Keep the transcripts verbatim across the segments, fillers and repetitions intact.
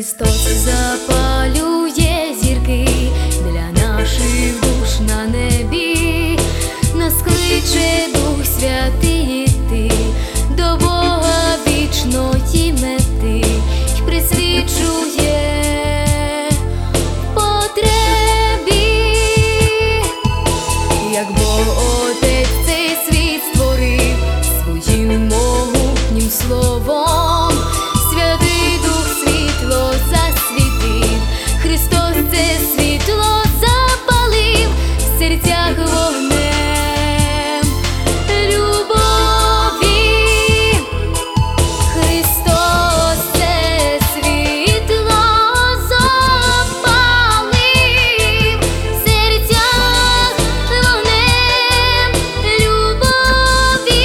Христос запалює зірки для наших душ на небі, нас кличе Дух Святий іти до Бога вічної мети, й присвічує потребі, як Бог Отець цей світ створив своїм могутнім словом. Святий Дух світло засвітив, Христос це світло запалив в серцях вогнем любові. Христос це світло запалив в серцях вогнем любові.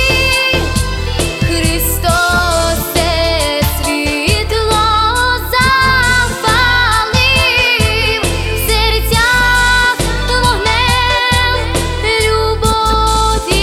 Христос це світло запалив в серцях вогнем любові.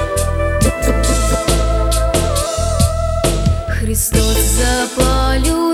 Христос запалює